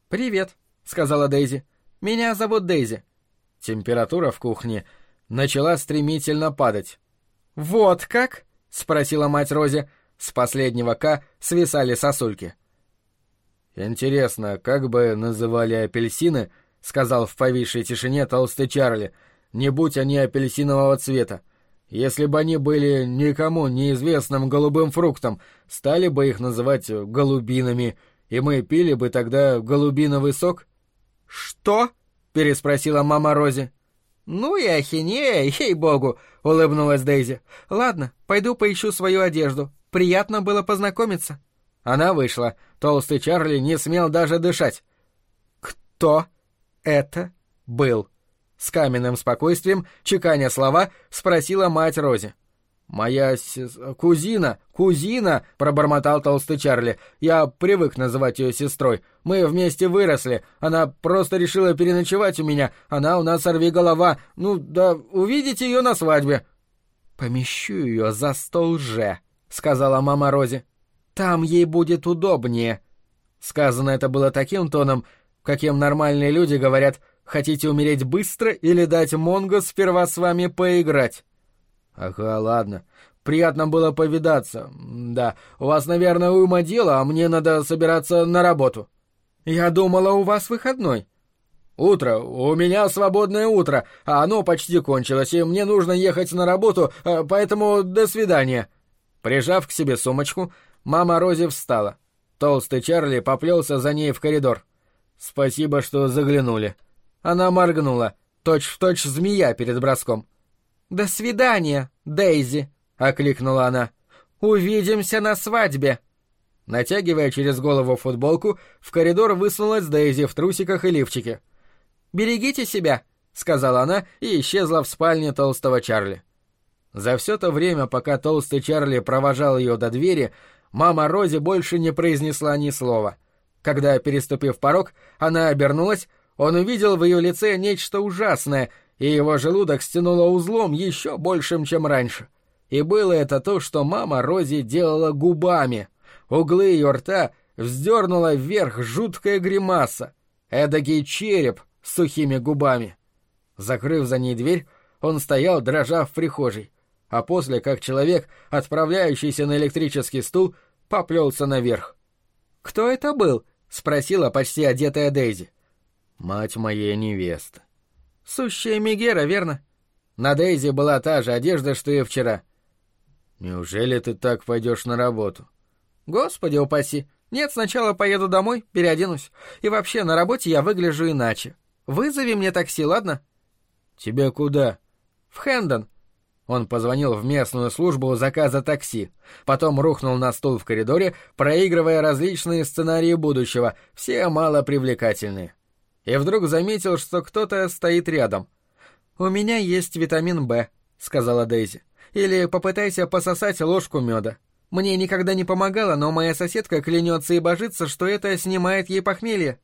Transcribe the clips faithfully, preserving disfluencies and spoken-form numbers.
«Привет», — сказала Дейзи. «Меня зовут Дейзи». Температура в кухне начала стремительно падать. «Вот как?» — спросила мать Рози. С последнего «К» свисали сосульки. «Интересно, как бы называли апельсины, — сказал в повисшей тишине толстый Чарли, — не будь они апельсинового цвета. Если бы они были никому неизвестным голубым фруктом, стали бы их называть голубинами, и мы пили бы тогда голубиновый сок?» «Что?» — переспросила мама Рози. «Ну и ахинея, ей-богу!» — улыбнулась Дейзи. «Ладно, пойду поищу свою одежду. Приятно было познакомиться». Она вышла. Толстый Чарли не смел даже дышать. «Кто это был?» С каменным спокойствием, чеканя слова, спросила мать Рози. «Моя сес... кузина, кузина!» — пробормотал толстый Чарли. «Я привык называть ее сестрой. Мы вместе выросли. Она просто решила переночевать у меня. Она у нас сорвиголова. Ну, да увидите ее на свадьбе». «Помещу ее за стол же», — сказала мама Рози. «Там ей будет удобнее». Сказано это было таким тоном, каким нормальные люди говорят: «Хотите умереть быстро или дать Монго сперва с вами поиграть?» «Ага, ладно. Приятно было повидаться. Да, у вас, наверное, уйма дела, а мне надо собираться на работу». «Я думала, у вас выходной». «Утро. У меня свободное утро, а оно почти кончилось, и мне нужно ехать на работу, поэтому до свидания». Прижав к себе сумочку, мама Рози встала. Толстый Чарли поплелся за ней в коридор. «Спасибо, что заглянули». Она моргнула, точь-в-точь змея перед броском. «До свидания, Дейзи!» — окликнула она. «Увидимся на свадьбе!» Натягивая через голову футболку, в коридор высунулась Дейзи в трусиках и лифчике. «Берегите себя!» — сказала она и исчезла в спальне толстого Чарли. За все то время, пока толстый Чарли провожал ее до двери, мама Рози больше не произнесла ни слова. Когда, переступив порог, она обернулась, он увидел в ее лице нечто ужасное, и его желудок стянуло узлом еще большим, чем раньше. И было это то, что мама Рози делала губами. Углы ее рта вздернула вверх жуткая гримаса, эдакий череп с сухими губами. Закрыв за ней дверь, он стоял, дрожа в прихожей, а после, как человек, отправляющийся на электрический стул, поплелся наверх. «Кто это был?» — спросила почти одетая Дейзи. «Мать моей невесты». «Сущая Мегера, верно?» На Дейзи была та же одежда, что и вчера. «Неужели ты так пойдешь на работу?» «Господи упаси! Нет, сначала поеду домой, переоденусь. И вообще, на работе я выгляжу иначе. Вызови мне такси, ладно?» «Тебе куда?» «В Хэндон». Он позвонил в местную службу заказа такси, потом рухнул на стул в коридоре, проигрывая различные сценарии будущего, все малопривлекательные. И вдруг заметил, что кто-то стоит рядом. «У меня есть витамин Б», — сказала Дейзи. «Или попытайся пососать ложку меда. Мне никогда не помогало, но моя соседка клянется и божится, что это снимает ей похмелье».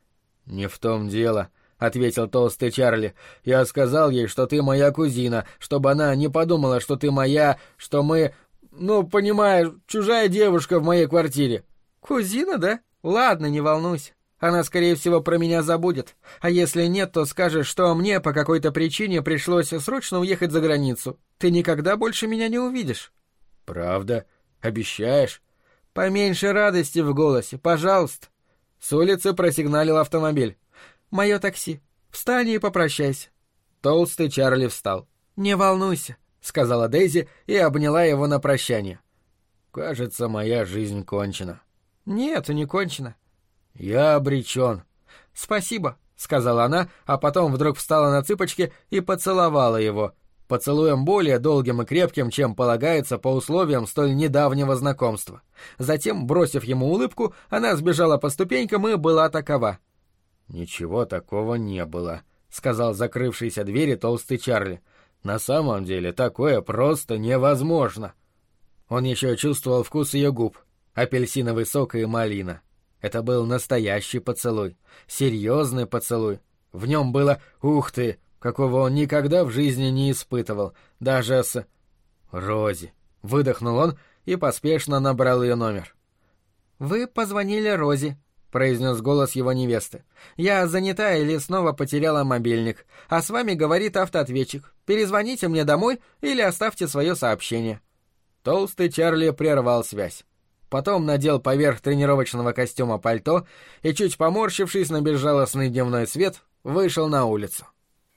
«Не в том дело», — ответил толстый Чарли. «Я сказал ей, что ты моя кузина, чтобы она не подумала, что ты моя, что мы... Ну, понимаешь, чужая девушка в моей квартире». «Кузина, да? Ладно, не волнуйся. Она, скорее всего, про меня забудет. А если нет, то скажешь, что мне по какой-то причине пришлось срочно уехать за границу. Ты никогда больше меня не увидишь». «Правда? Обещаешь?» «Поменьше радости в голосе, пожалуйста». С улицы просигналил автомобиль. «Мое такси. Встань и попрощайся». Толстый Чарли встал. «Не волнуйся», — сказала Дейзи и обняла его на прощание. «Кажется, моя жизнь кончена». «Нет, не кончена». «Я обречен». «Спасибо», — сказала она, а потом вдруг встала на цыпочки и поцеловала его, поцелуем более долгим и крепким, чем полагается по условиям столь недавнего знакомства. Затем, бросив ему улыбку, она сбежала по ступенькам и была такова. «Ничего такого не было», — сказал закрывшийся двери толстый Чарли. «На самом деле такое просто невозможно». Он еще чувствовал вкус ее губ, апельсиновый сок и малина. Это был настоящий поцелуй, серьезный поцелуй. В нем было «ух ты», какого он никогда в жизни не испытывал, даже с... «Рози», — выдохнул он и поспешно набрал ее номер. «Вы позвонили Рози», — произнес голос его невесты. «Я занята или снова потеряла мобильник. А с вами говорит автоответчик. Перезвоните мне домой или оставьте свое сообщение». Толстый Чарли прервал связь. Потом надел поверх тренировочного костюма пальто и, чуть поморщившись на безжалостный дневной свет, вышел на улицу.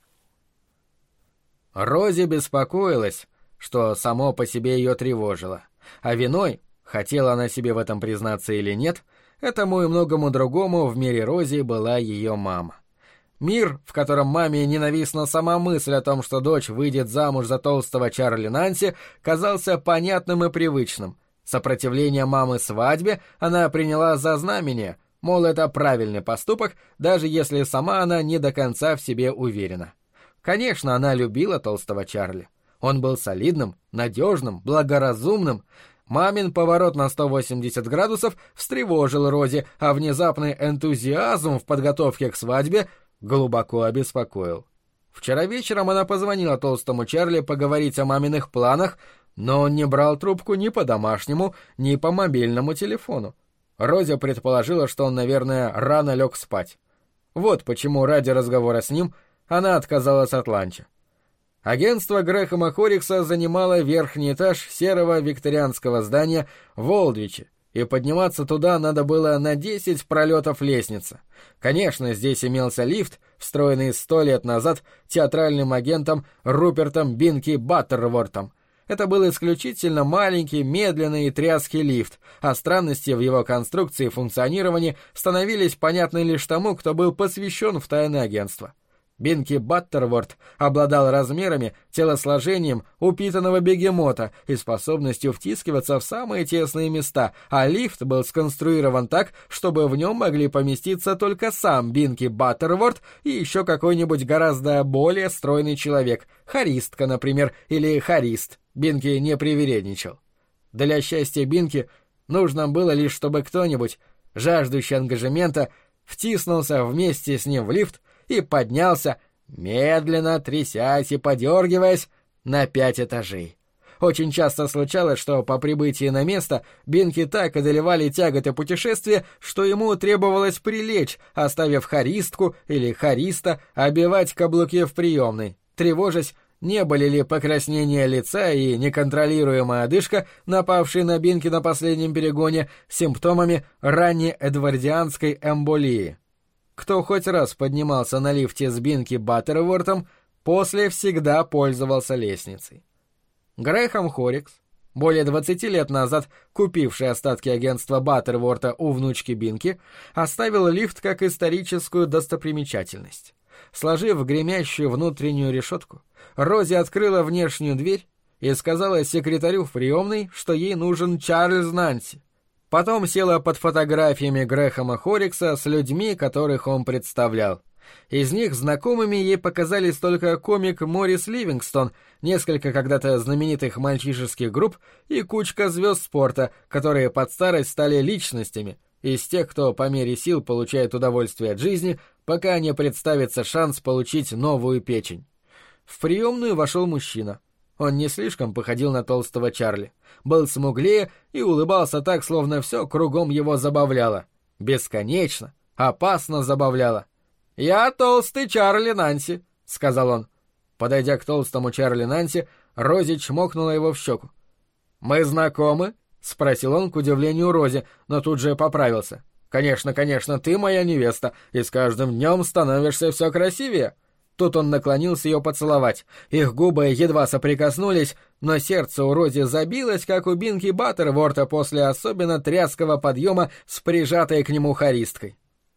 Рози беспокоилась, что само по себе ее тревожило, а виной, хотела она себе в этом признаться или нет, этому и многому другому в мире Рози была ее мама. Мир, в котором маме ненавистна сама мысль о том, что дочь выйдет замуж за толстого Чарли Нанси, казался понятным и привычным. Сопротивление мамы свадьбе она приняла за знамение, мол, это правильный поступок, даже если сама она не до конца в себе уверена. Конечно, она любила толстого Чарли. Он был солидным, надежным, благоразумным. Мамин поворот на сто восемьдесят градусов встревожил Рози, а внезапный энтузиазм в подготовке к свадьбе глубоко обеспокоил. Вчера вечером она позвонила толстому Чарли поговорить о маминых планах, но он не брал трубку ни по домашнему, ни по мобильному телефону. Рози предположила, что он, наверное, рано лег спать. Вот почему ради разговора с ним она отказалась от ланча. Агентство Грэхэма Хоррикса занимало верхний этаж серого викторианского здания в Олдвиче, и подниматься туда надо было на десять пролетов лестницы. Конечно, здесь имелся лифт, встроенный сто лет назад театральным агентом Рупертом Бинки Баттервортом. Это был исключительно маленький, медленный и тряский лифт, а странности в его конструкции и функционировании становились понятны лишь тому, кто был посвящен в тайны агентства. Бинки Баттерворт обладал размерами, телосложением упитанного бегемота и способностью втискиваться в самые тесные места, а лифт был сконструирован так, чтобы в нем могли поместиться только сам Бинки Баттерворт и еще какой-нибудь гораздо более стройный человек, хористка, например, или хорист. Бинки не привередничал. Для счастья Бинки нужно было лишь, чтобы кто-нибудь, жаждущий ангажемента, втиснулся вместе с ним в лифт и поднялся, медленно трясясь и подергиваясь, на пять этажей. Очень часто случалось, что по прибытии на место Бинки так одолевали тяготы путешествия, что ему требовалось прилечь, оставив хористку или хориста обивать каблуки в приемной, тревожась, не были ли покраснение лица и неконтролируемая одышка, напавшие на Бинки на последнем перегоне, симптомами раннеэдвардианской эмболии. Кто хоть раз поднимался на лифте с Бинки Баттервортом, после всегда пользовался лестницей. Грэхэм Хоррикс, более двадцати лет назад купивший остатки агентства Баттерворта у внучки Бинки, оставил лифт как историческую достопримечательность. Сложив гремящую внутреннюю решетку, Рози открыла внешнюю дверь и сказала секретарю в приемной, что ей нужен Чарльз Нанси. Потом села под фотографиями Грэхэма Хоррикса с людьми, которых он представлял. Из них знакомыми ей показались только комик Моррис Ливингстон, несколько когда-то знаменитых мальчишеских групп и кучка звезд спорта, которые под старость стали личностями, из тех, кто по мере сил получает удовольствие от жизни, пока не представится шанс получить новую печень. В приемную вошел мужчина. Он не слишком походил на толстого Чарли. Был смуглее и улыбался так, словно все кругом его забавляло. Бесконечно, опасно забавляло. «Я толстый Чарли Нанси», — сказал он. Подойдя к толстому Чарли Нанси, Рози чмокнула его в щеку. «Мы знакомы?» — спросил он к удивлению Рози, но тут же поправился. «Конечно, конечно, ты моя невеста, и с каждым днем становишься все красивее». Тут он наклонился ее поцеловать. Их губы едва соприкоснулись, но сердце у Рози забилось, как у Бинки Баттерворта после особенно тряского подъема с прижатой к нему хористкой.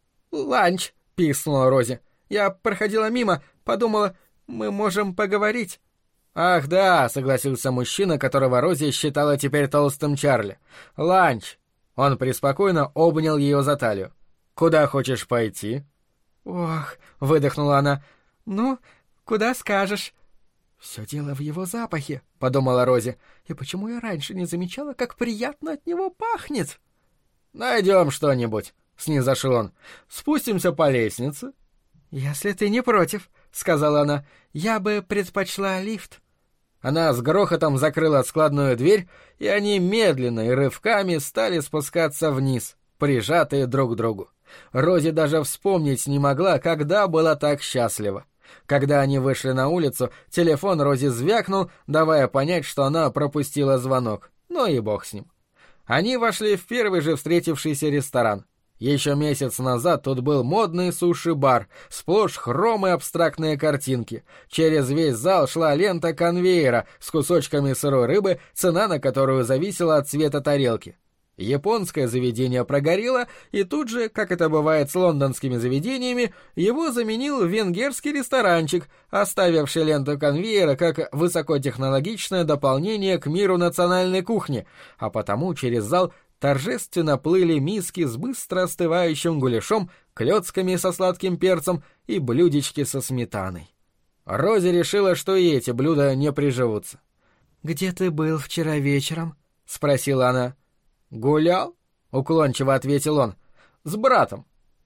«Ланч!» — пискнула Рози. «Я проходила мимо, подумала, мы можем поговорить». «Ах да», — согласился мужчина, которого Рози считала теперь толстым Чарли. «Ланч!» Он преспокойно обнял ее за талию. «Куда хочешь пойти?» «Ох», — выдохнула она, — «ну, куда скажешь». «Все дело в его запахе», — подумала Рози. «И почему я раньше не замечала, как приятно от него пахнет?» «Найдем что-нибудь», — снизошел он. «Спустимся по лестнице». «Если ты не против», — сказала она, — «я бы предпочла лифт». Она с грохотом закрыла складную дверь, и они медленно и рывками стали спускаться вниз, прижатые друг к другу. Рози даже вспомнить не могла, когда была так счастлива. Когда они вышли на улицу, телефон Рози звякнул, давая понять, что она пропустила звонок. Ну и бог с ним. Они вошли в первый же встретившийся ресторан. Еще месяц назад тут был модный суши-бар, сплошь хром и абстрактные картинки. Через весь зал шла лента конвейера с кусочками сырой рыбы, цена на которую зависела от цвета тарелки. Японское заведение прогорело, и тут же, как это бывает с лондонскими заведениями, его заменил венгерский ресторанчик, оставивший ленту конвейера как высокотехнологичное дополнение к миру национальной кухни, а потому через зал торжественно плыли миски с быстро остывающим гуляшом, клёцками со сладким перцем и блюдечки со сметаной. Рози решила, что и эти блюда не приживутся. «Где ты был вчера вечером?» — спросила она. «Гулял?» — уклончиво ответил он. «С братом.